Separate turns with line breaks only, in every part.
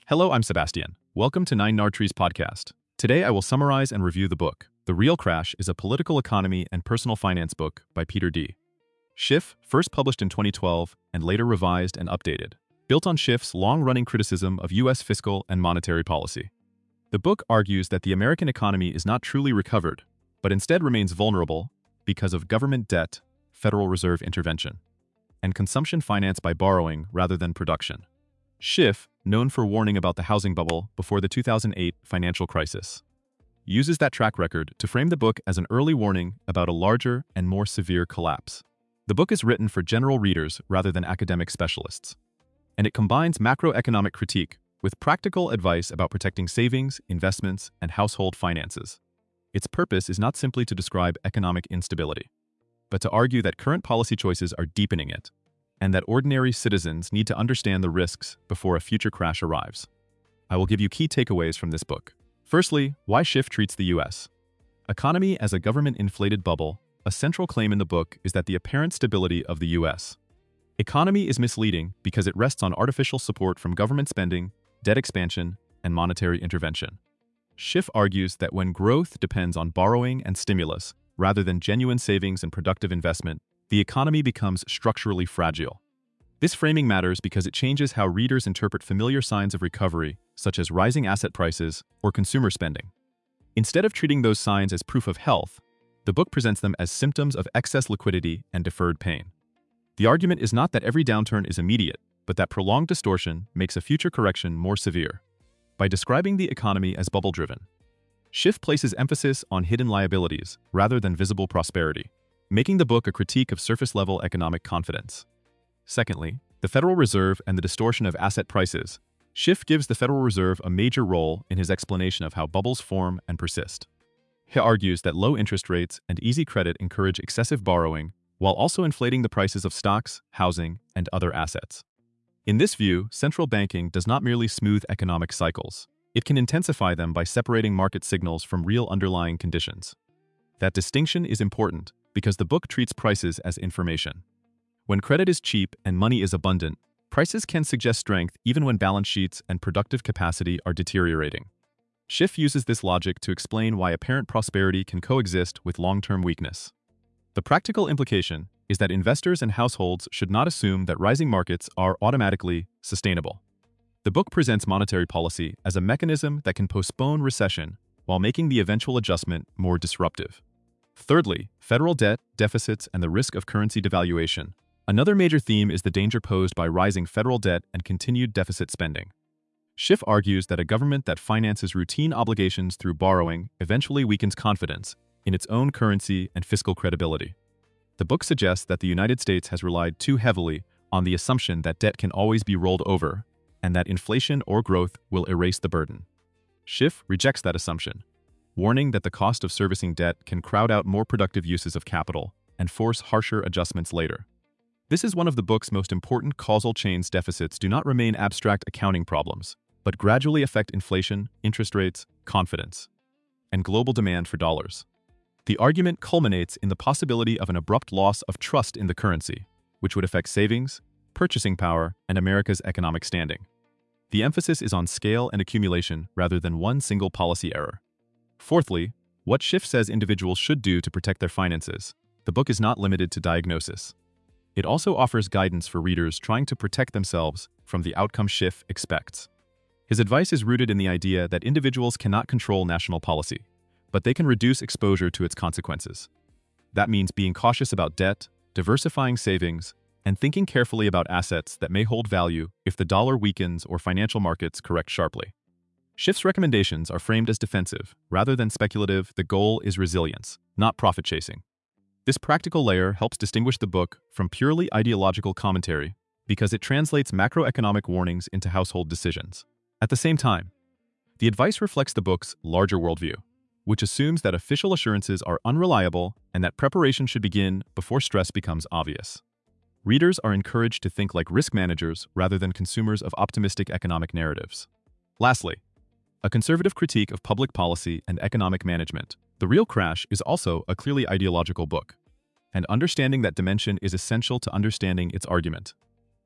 Hello, I'm Sebastian. Welcome to Nine Nard Trees podcast. Today I will summarize and review the book. The Real Crash is a political economy and personal finance book by Peter D. Schiff, first published in 2012 and later revised and updated, built on Schiff's long-running criticism of U.S. fiscal and monetary policy. The book argues that the American economy is not truly recovered, but instead remains vulnerable because of government debt, Federal Reserve intervention, and consumption finance by borrowing rather than production. Schiff, known for warning about the housing bubble before the 2008 financial crisis, uses that track record to frame the book as an early warning about a larger and more severe collapse. The book is written for general readers rather than academic specialists, and it combines macroeconomic critique with practical advice about protecting savings, investments, and household finances. Its purpose is not simply to describe economic instability, but to argue that current policy choices are deepening it, and that ordinary citizens need to understand the risks before a future crash arrives. I will give you key takeaways from this book. Firstly, why Schiff treats the U.S. economy as a government-inflated bubble. A central claim in the book is that the apparent stability of the U.S. economy is misleading because it rests on artificial support from government spending, debt expansion, and monetary intervention. Schiff argues that when growth depends on borrowing and stimulus rather than genuine savings and productive investment, the economy becomes structurally fragile. This framing matters because it changes how readers interpret familiar signs of recovery, such as rising asset prices or consumer spending. Instead of treating those signs as proof of health, the book presents them as symptoms of excess liquidity and deferred pain. The argument is not that every downturn is immediate, but that prolonged distortion makes a future correction more severe. By describing the economy as bubble-driven, Schiff places emphasis on hidden liabilities rather than visible prosperity, making the book a critique of surface-level economic confidence. Secondly, the Federal Reserve and the distortion of asset prices. Schiff gives the Federal Reserve a major role in his explanation of how bubbles form and persist. He argues that low interest rates and easy credit encourage excessive borrowing while also inflating the prices of stocks, housing, and other assets. In this view, central banking does not merely smooth economic cycles. It can intensify them by separating market signals from real underlying conditions. That distinction is important because the book treats prices as information. When credit is cheap and money is abundant, prices can suggest strength even when balance sheets and productive capacity are deteriorating. Schiff uses this logic to explain why apparent prosperity can coexist with long-term weakness. The practical implication is that investors and households should not assume that rising markets are automatically sustainable. The book presents monetary policy as a mechanism that can postpone recession while making the eventual adjustment more disruptive. Thirdly, federal debt, deficits, and the risk of currency devaluation. Another major theme is the danger posed by rising federal debt and continued deficit spending. Schiff argues that a government that finances routine obligations through borrowing eventually weakens confidence in its own currency and fiscal credibility. The book suggests that the United States has relied too heavily on the assumption that debt can always be rolled over and that inflation or growth will erase the burden. Schiff rejects that assumption, warning that the cost of servicing debt can crowd out more productive uses of capital and force harsher adjustments later. This is one of the book's most important causal chains. Deficits do not remain abstract accounting problems, but gradually affect inflation, interest rates, confidence, and global demand for dollars. The argument culminates in the possibility of an abrupt loss of trust in the currency, which would affect savings, purchasing power, and America's economic standing. The emphasis is on scale and accumulation rather than one single policy error. Fourthly, what Schiff says individuals should do to protect their finances. The book is not limited to diagnosis. It also offers guidance for readers trying to protect themselves from the outcome Schiff expects. His advice is rooted in the idea that individuals cannot control national policy, but they can reduce exposure to its consequences. That means being cautious about debt, diversifying savings, and thinking carefully about assets that may hold value if the dollar weakens or financial markets correct sharply. Schiff's recommendations are framed as defensive rather than speculative. The goal is resilience, not profit chasing. This practical layer helps distinguish the book from purely ideological commentary because it translates macroeconomic warnings into household decisions. At the same time, the advice reflects the book's larger worldview, which assumes that official assurances are unreliable and that preparation should begin before stress becomes obvious. Readers are encouraged to think like risk managers rather than consumers of optimistic economic narratives. Lastly, a conservative critique of public policy and economic management. The Real Crash is also a clearly ideological book, and understanding that dimension is essential to understanding its argument.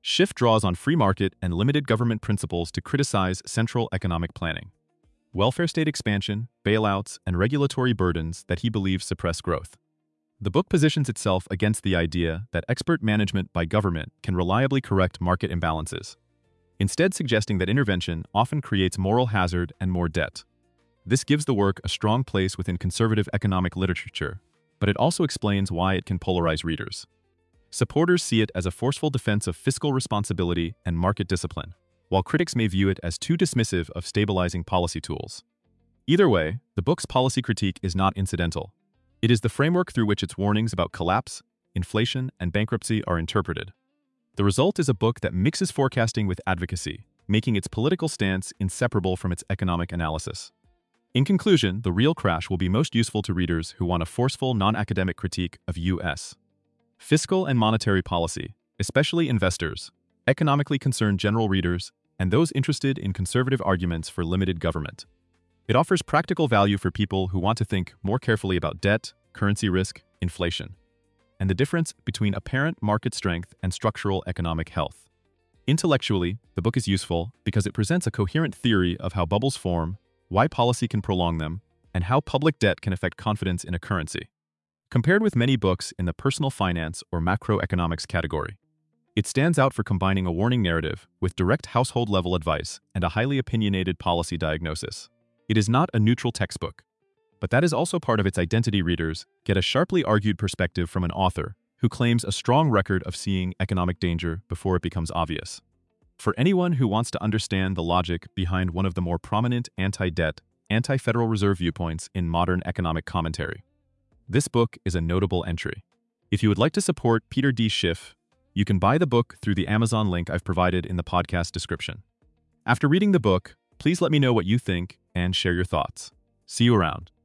Schiff draws on free market and limited government principles to criticize central economic planning, welfare state expansion, bailouts, and regulatory burdens that he believes suppress growth. The book positions itself against the idea that expert management by government can reliably correct market imbalances, instead suggesting that intervention often creates moral hazard and more debt. This gives the work a strong place within conservative economic literature, but it also explains why it can polarize readers. Supporters see it as a forceful defense of fiscal responsibility and market discipline, while critics may view it as too dismissive of stabilizing policy tools. Either way, the book's policy critique is not incidental. It is the framework through which its warnings about collapse, inflation, and bankruptcy are interpreted. The result is a book that mixes forecasting with advocacy, making its political stance inseparable from its economic analysis. In conclusion, The Real Crash will be most useful to readers who want a forceful, non-academic critique of U.S. fiscal and monetary policy, especially investors, economically concerned general readers, and those interested in conservative arguments for limited government. It offers practical value for people who want to think more carefully about debt, currency risk, inflation, and the difference between apparent market strength and structural economic health. Intellectually, the book is useful because it presents a coherent theory of how bubbles form, why policy can prolong them, and how public debt can affect confidence in a currency. Compared with many books in the personal finance or macroeconomics category, it stands out for combining a warning narrative with direct household-level advice and a highly opinionated policy diagnosis. It is not a neutral textbook, but that is also part of its identity. Readers get a sharply argued perspective from an author who claims a strong record of seeing economic danger before it becomes obvious. For anyone who wants to understand the logic behind one of the more prominent anti-debt, anti-Federal Reserve viewpoints in modern economic commentary, this book is a notable entry. If you would like to support Peter D. Schiff, you can buy the book through the Amazon link I've provided in the podcast description. After reading the book, please let me know what you think and share your thoughts. See you around.